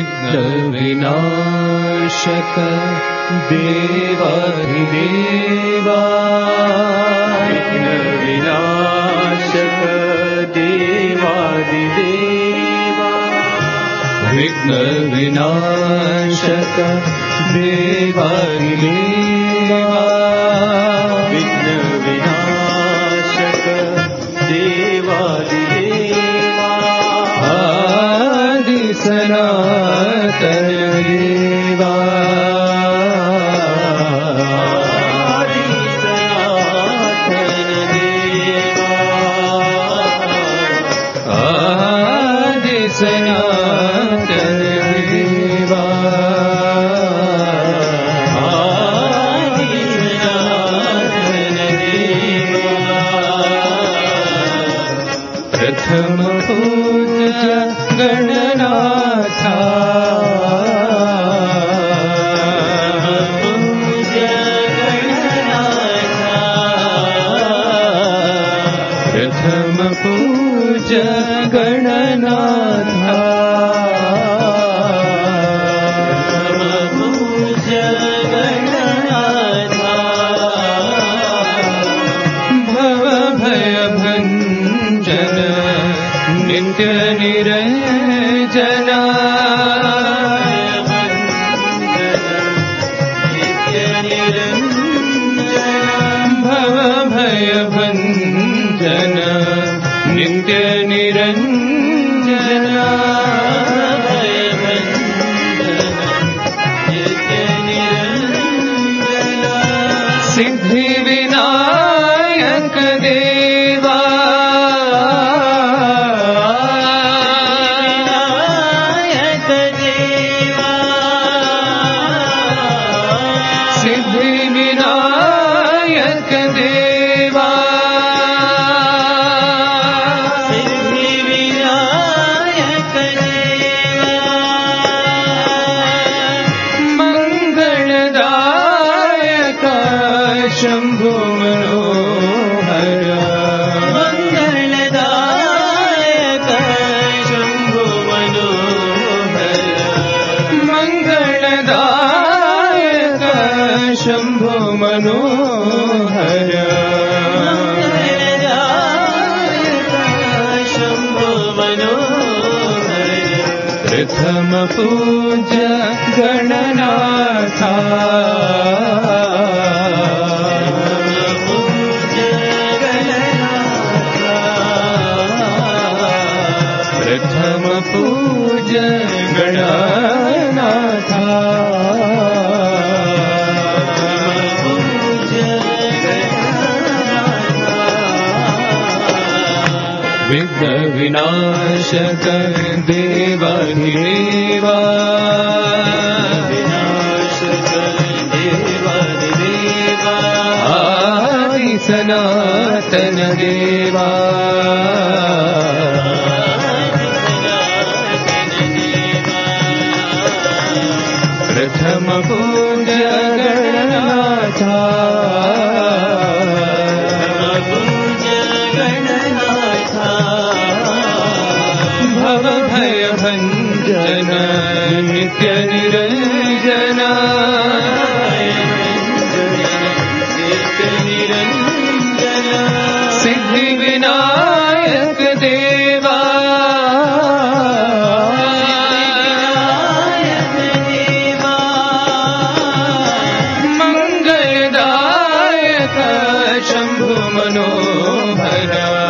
विघ्न विनाशक देवाधिदेवा विघ्न विनाशक देवाधिदेवा विघ्न विनाशक देवाधिदेवा विघ्न विनाशक देवाधिदेवा आदि सनातन देवा सनातन देवा सनातन देवा प्रथम पूज्य गणनाथा प्रथम पूज्य गणनाथा नित्य निरंजना भव भय भंजन नित्य निरंजना सिद्धि विनायक देवा शंभु मनोहर मंगलदायक शंभु मनोहर मंगलदायक शंभु मनोहर मंगलदायक शंभु मनोहर प्रथम पूज्य गणनाथा प्रथम पूज्य गणनाथा विघ्न विनाशक देवाधिदेवा विनाशक देवाधिदेवा आदि सनातन देवा प्रथम पूज्य गणनाथा भव भय भंजन नित्य निरंजना सिद्धि विनायक देवा मंगलदायक शंभु मनोहर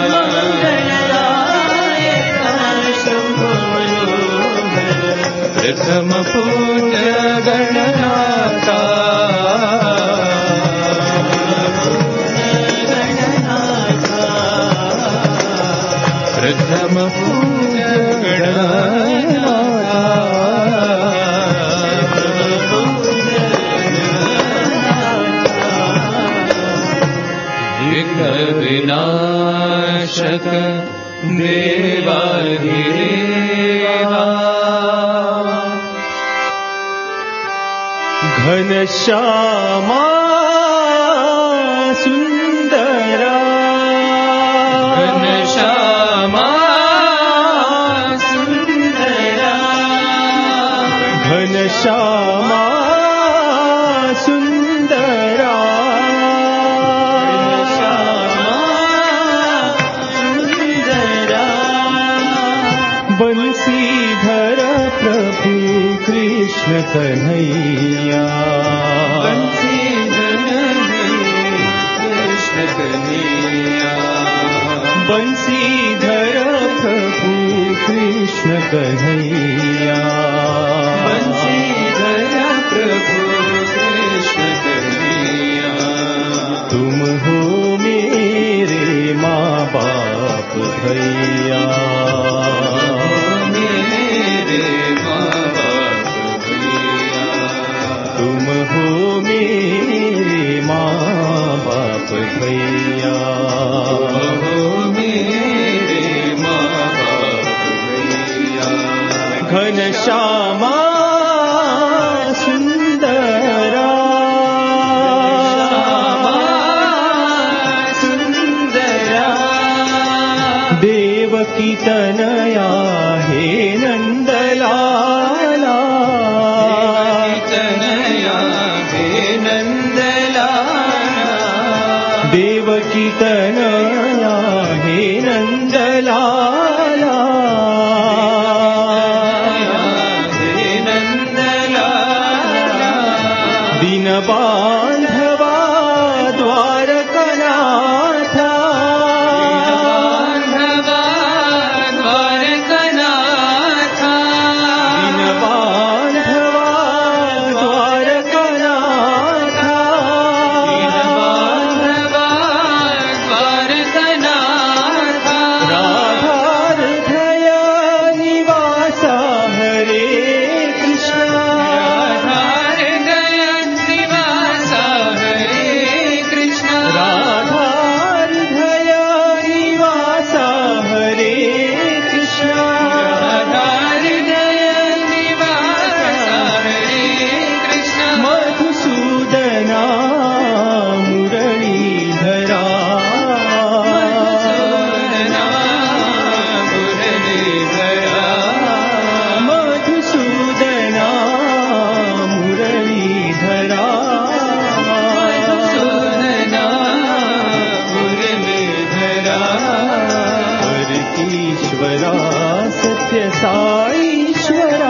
प्रथम पूज्य गणनाथा प्रथम पूज्य गणनाथा विघ्न विनाशक देवाधिदेवा घनश्यामा सुंदरा घनश्यामा सुंदरा घनश्यामा सुंदरा बंसीधर प्रभु कृष्ण कन्हैया बंसीधर प्रभु कृष्ण कन्हैया तुम हो मेरे माँ बाप भैया तुम हो मेरे माँ बाप भैया घनश्यामा सुंदरा देवकी तनया हे नंदलाला देवकी तनया हे नंदलाला दीन बांधवा द्वारकनाथा दीन बांधवा द्वारकनाथा राधारधय निवास हरे कृष्ण राधारधय निवास हरे कृष्ण मधुसूदना मुरलीधरा मधुसूदना मुरलीधरा ईश्वरा सत्य साईश्वरा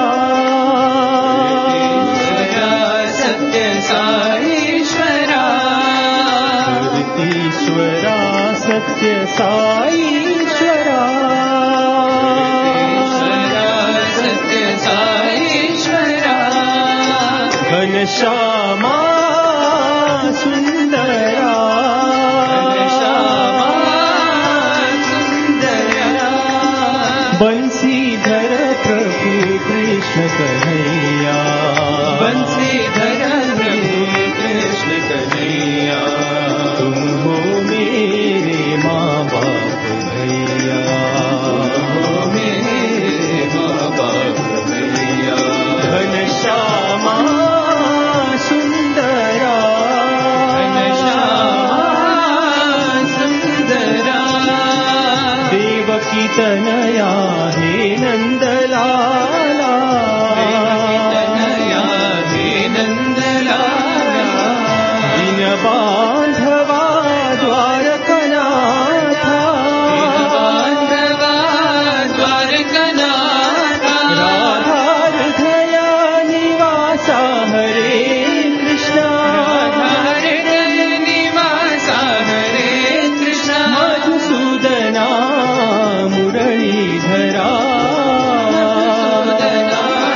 ईश्वरा सत्य साईश्वरा घनश्यामा सुंदरा बंसीधर प्रभु कृष्ण कन्हैया तुम हो मेरे माँ बाप भैया घनश्यामा सुंदरा देवकी तनया हे नंदलाला दीन बांधवा द्वारकनाथा राधारधय निवास हरे कृष्ण मधुसूदना मुरलीधरा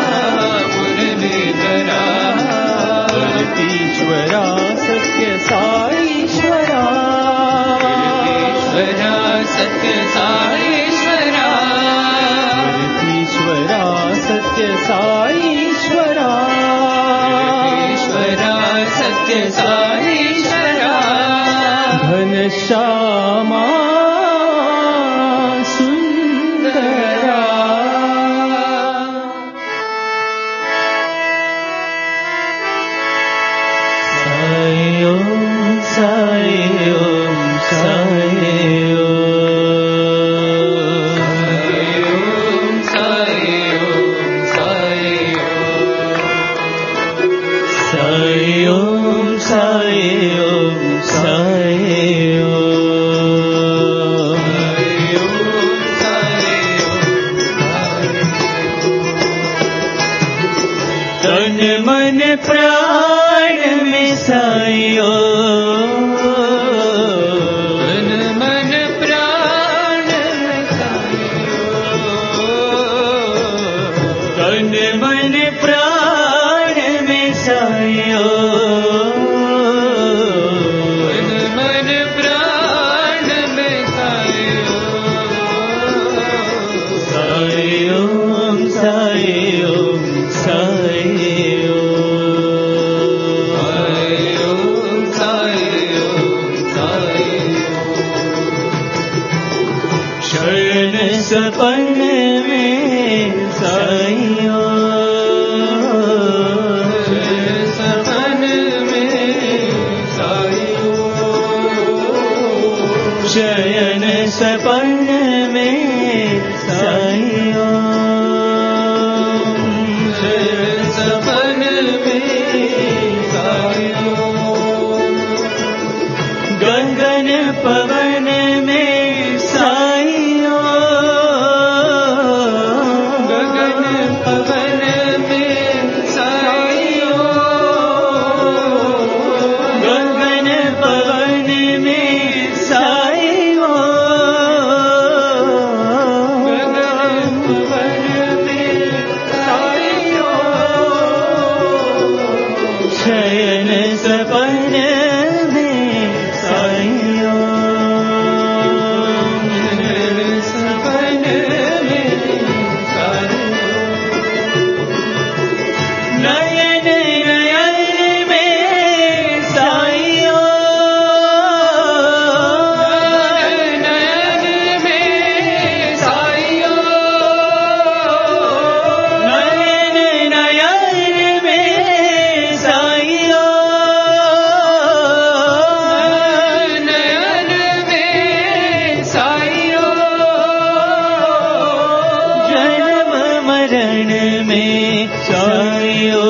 तन मन प्राण में साइयो, तन मन प्राण में साइयो, तन मन प्राण में साइयो, तन मन प्राण में साइयो, साइयो साइयो साइयो, साइयो साइयो, शरण सपन में साइयो, सपन में साइयो, शयन सपन में साइयो, सपन में साइयो, गगन पवन में साइयो, गगन पवन में साइयो, गगन पवन में साइयो, गगन पवन में साइयो, शयन सपन में साइयो, सपन में साइयो, नयन नयन में साइयो, नयन में साइयो, नयन नयन में साइयो, नयन में साइयो, जन्म मरण में साइयो,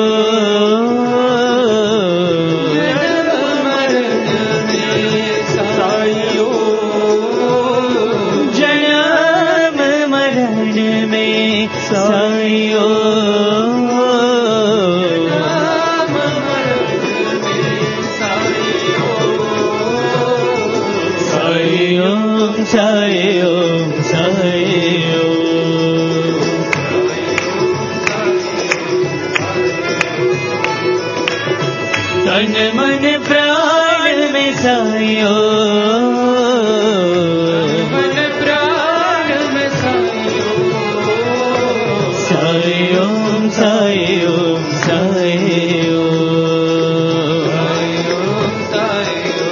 जन्म मरण में साइयो, जन्म मरण में साइयो, जन्म मरण में साइयो, साइयो साइयो साइयो, तन मन प्राण में साइयो, मन प्राण में साइयो, साइयो साइयो साइयो, साइयो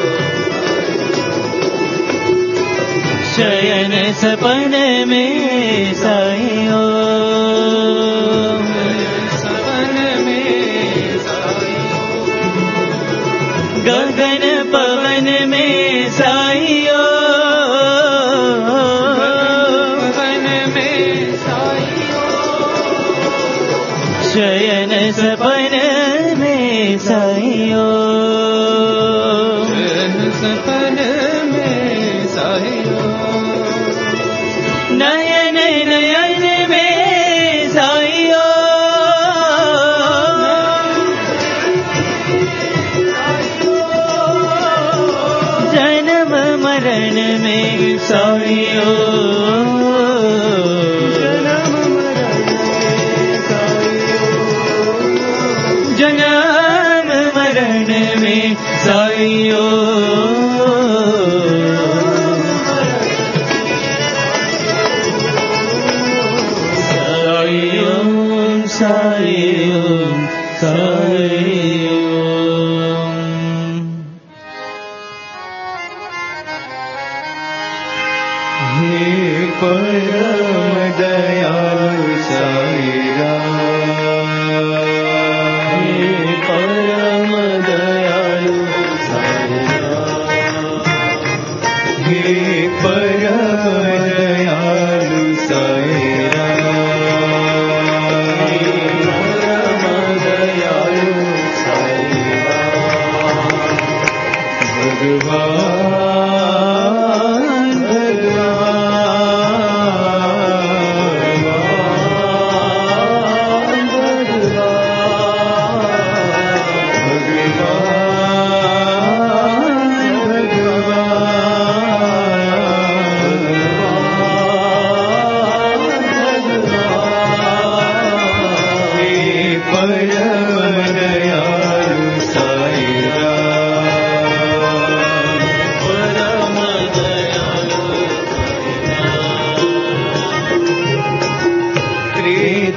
शयन सपन में साइयो, सपन में साइयो, गगन पवन में साइयो, पवन में साइयो, शयन सपन में साइयो, शयन सपन में साइयो, नयन नयन में साइयो, जन्म मरण में साइयो, जन्म मरण में साइयो, जन्म मरण में साइयो, साइयो साइयो, हे परम दयालु साई राम, हे परम दयालु साई राम, हे परम दयालु साई राम, हे परम दयालु साई राम, भगवान भगवान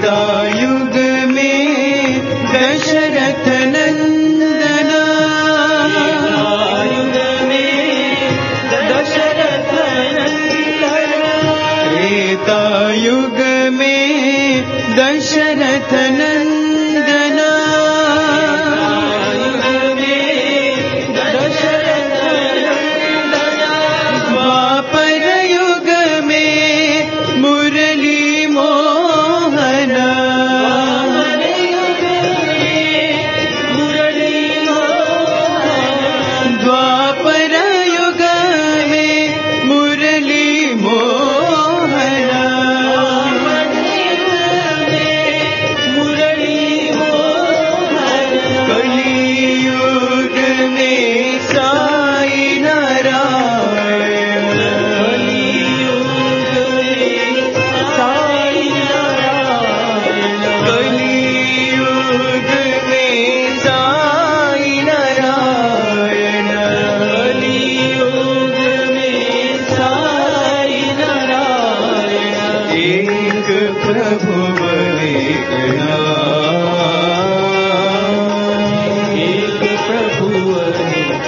त्रेतायुग में दशरथ नंदना, त्रेतायुग में दशरथ नंदना, त्रेतायुग में दशरथ नंदना, द्वापर युग में मुरली मोहना, द्वापर युग में मुरली मोहना, कलियुग में साई नारायण, कलियुग में साई नारायण, कलियुग में साई नारायण, एक प्रभु एक नाम, एक प्रभु एक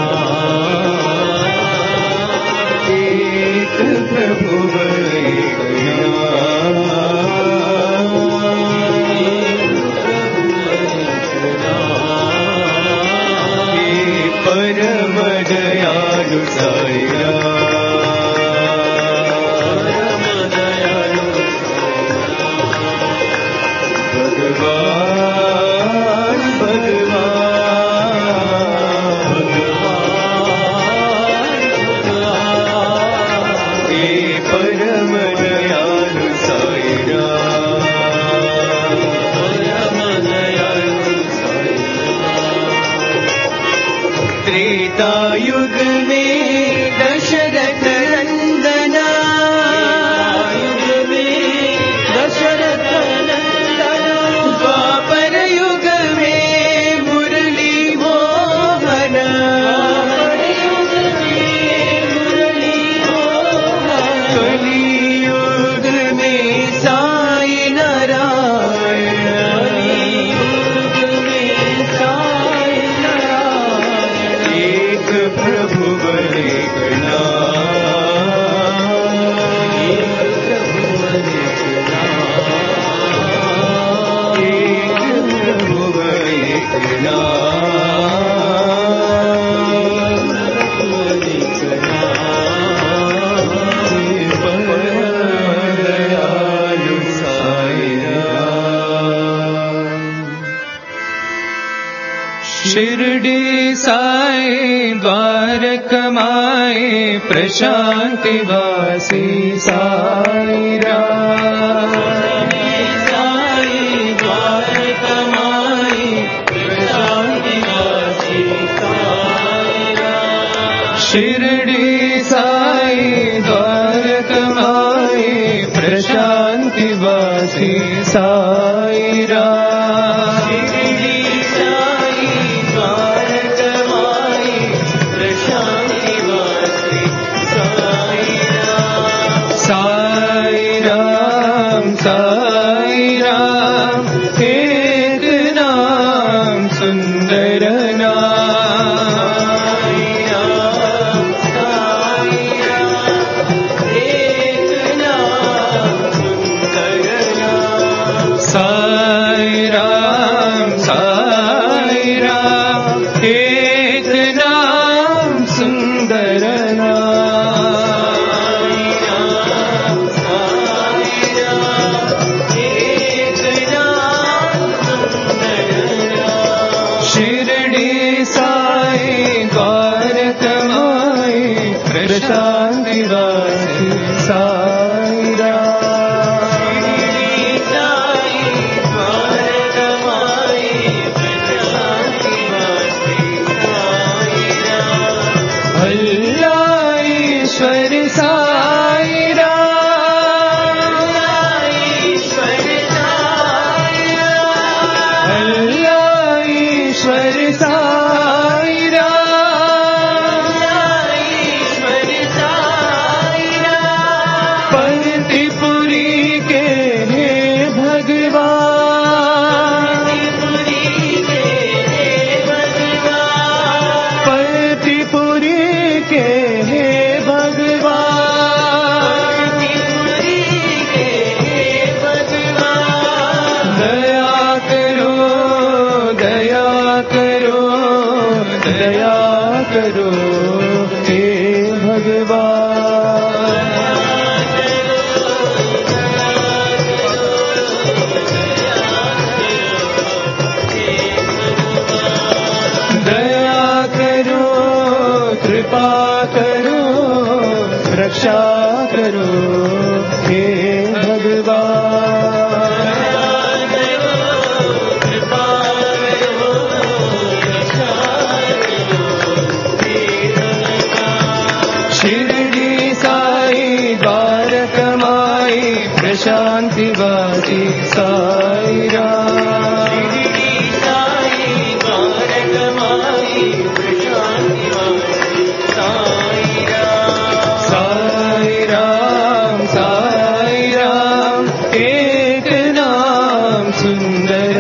नाम, एक प्रभु एक नाम, परम दयालु साई राम, भगवान भगवान हे परम दयालु साई राम, परम दयालु साई राम। त्रेतायुग में दशरथ नंदना, युग में दशरथ नंदना, द्वापर युग में मुरली मोहना, कलियुग में साई नारायण, कलियुग में साई नारायण, एक प्रभु एक नाम, एक प्रभु एक नाम, एक प्रभु एक नाम, एक नाम, परम दयालु साई राम। शिरडी साई द्वारकमाए प्रशांति वासी साई राम, साई द्वारकमाए प्रशांति वासी साई राम, शिरडी साई द्वारकमाए प्रशांति वासी साई राम, शिरडी साई द्वारकमाए प्रशांति वासी साई राम, साई राम साई राम, एक नाम सुंदर नाम, साई राम एक नाम सुंदर नाम, साई राम एक नाम सुंदर नाम, रक्षा करो हे भगवान। शिरडी साई द्वारक माई प्रशांति वासी साई राम। शिरडी साई द्वारक माई प्रशांति वासी साई राम। साई राम साई राम एक नाम सुंदर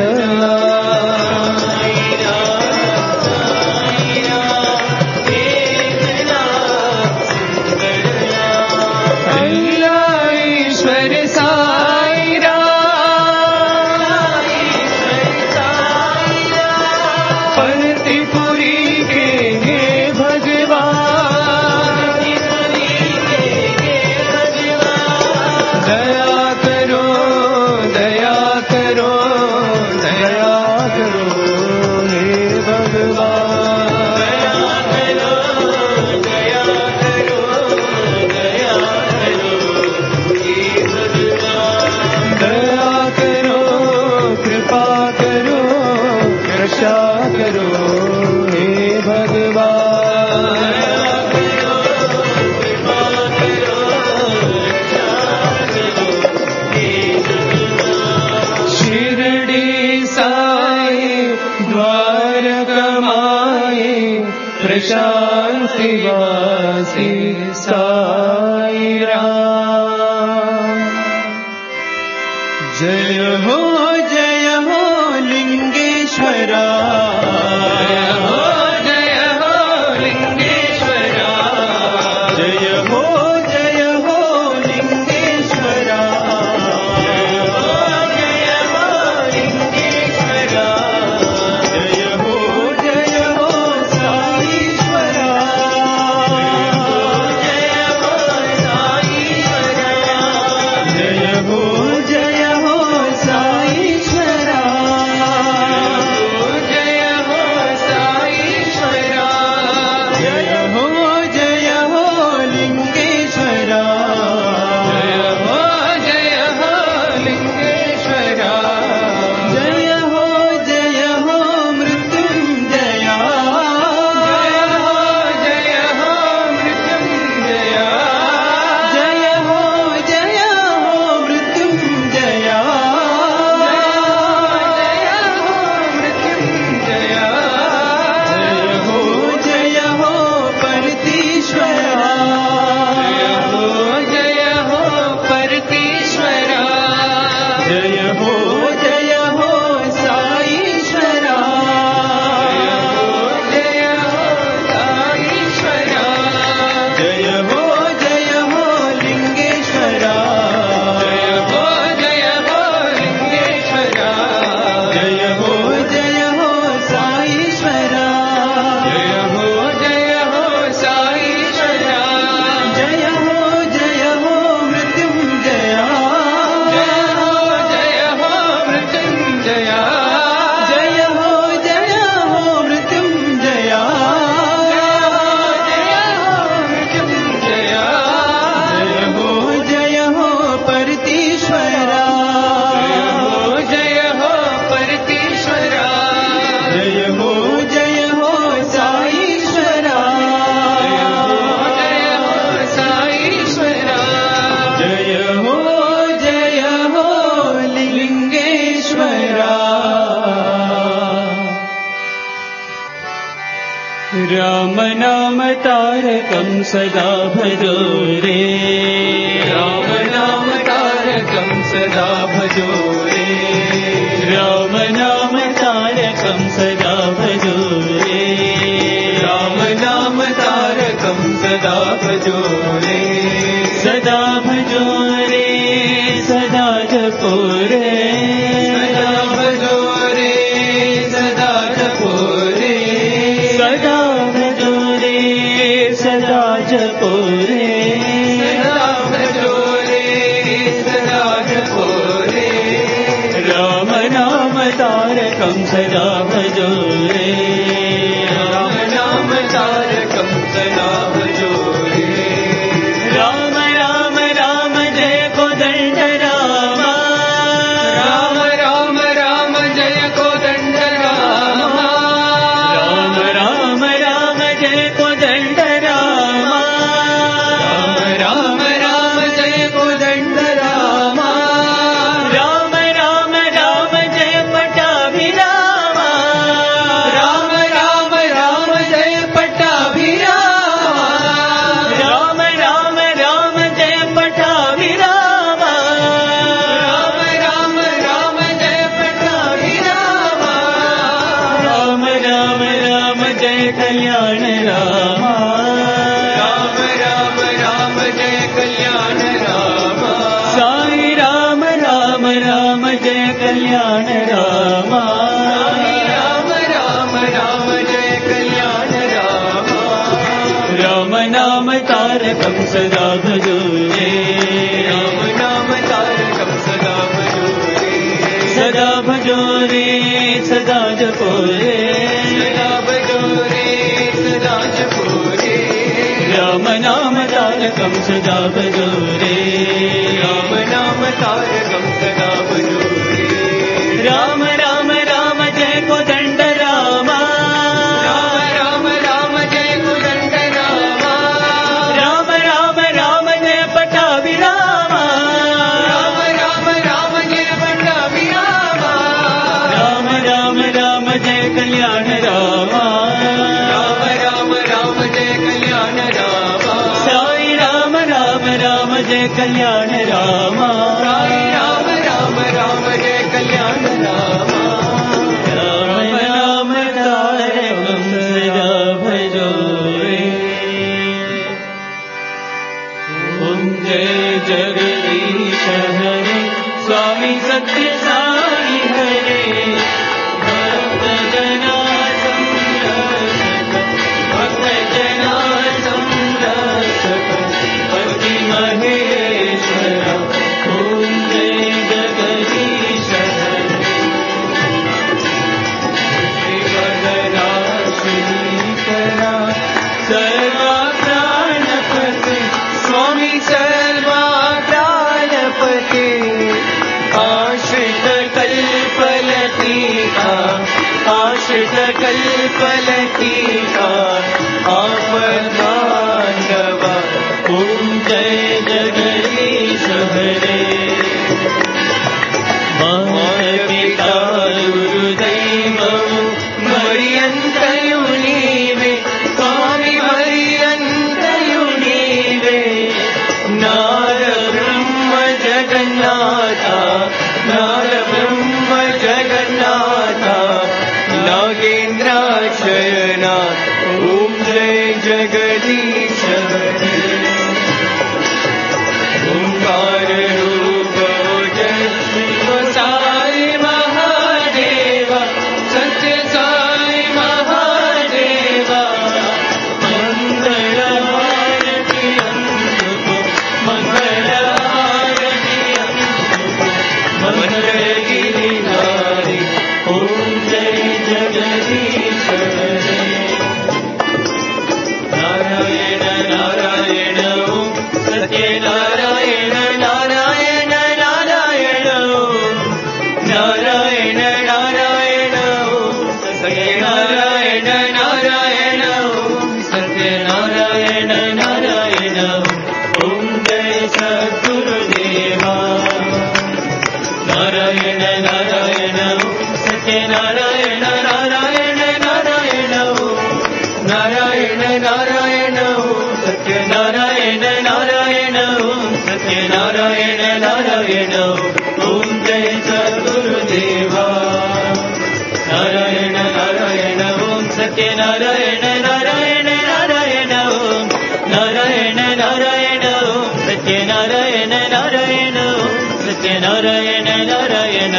शांति वासी साई राम। जय हो लिंगेश्वरा। जय हो लिंगेश्वरा। जय हो लिंगेश्वरा। राम नाम तारकं सदा भजो रे। राम नाम तारकं सदा भजो रे। राम नाम तारकं सदा भजो रे। राम नाम तारकं सदा भजो रे। सदा भजो रे सदा जपो रे। सदा भजो रे सदा जपो रे। सदा भजो रे सदा जपो रे। सदा भजो रे सदा जपो रे। राम नाम तारकं सदा भजो रे। राम नाम तारकं सदा भजो रे। राम जय कल्याण राम राम राम राम जय कल्याण राम राम नाम तारकं सदा भजो रे राम नाम तारकं सदा भजो रे सदा भजो रे सदा जपो रे सदा भजो रे सदा जपो रे राम नाम तारकं सदा भजो रे राम नाम तारकं सदा भजो रे राम राम राम जय कोदंड राम राम राम राम जय कोदंड राम राम राम राम जय पटाभि राम राम राम राम जय पट्टाभि राम राम राम राम जय कल्याण राम राम राम राम जय कल्याण राम साई राम राम राम जय कल्याण राम साई राम राम राम जय कल्याण राम राम नाम तारकं सदा भजो रे ओम जय जगदीश हरे स्वामी सत्य साई हरे भक्त जना संरक्षक भक्त जना संरक्षक पति महेश्वर ओम जय जगदीश हरे श्रीवरदा श्रीकरा सर्वा प्राणपते स्वामी सर्वा प्राणपते आश्रित कल्पलतिका आश्रित कल्पलतिका आपद्बान्धव ओम जय जगदीश हरे माता गुरुदैवं मरियन्तयु नीवे स्वामी मरियन्तयु नीवे नार ब्रह्म जगन्नाथ नार ब्रह्म जगन्नाथ नागेन्द्राशयना ॐ जय जगदीश हरे ओंकार रूप जय शिव साई महादेव सत्य साई महादेव मंगल आरती अंतको मंगल आरती अंतको मंगल गिरिधारी ओम जय जगदीश हरे नारायण नारायण ओम सत्य नारायण नारायण नारायण ओम नारायण नारायण ओम सत्य नारायण नारायण ओम सत्य नारायण नारायण ओम जय सद्गुरुदेवा नारायण नारायण ओम सत्य नारायण नारायण नारायण ओम नारायण नारायण ओम सत्य नारायण नारायण ओम सत्य नारायण नारायण ओम जय सद्गुरुदेवा नारायण नारायण ओम सत्य नारायण नारायण नारायण ओम नारायण नारायण ओम सत्य नारायण नारायण ओम सत्य नारायण नारायण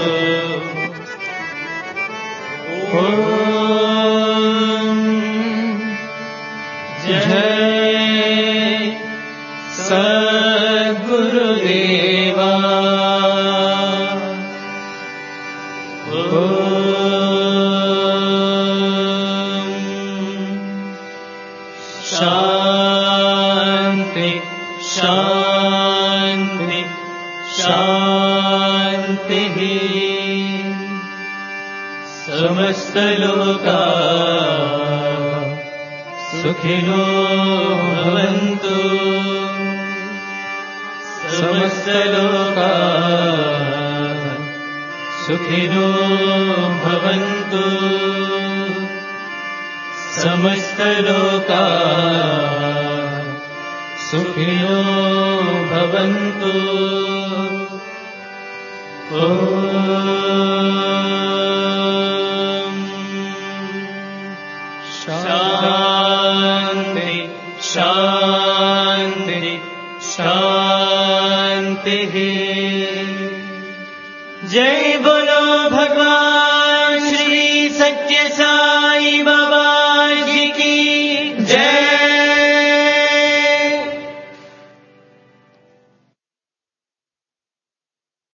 ओम जय सद्गुरुदेवा शांति शांति शांति समस्त लोका सुखिनो भवन्तु समस्त लोका सुखिनो भवन्तु समस्त लोका सुखिनो भवन्तु शांति शांति शांति जय बोलो भगवान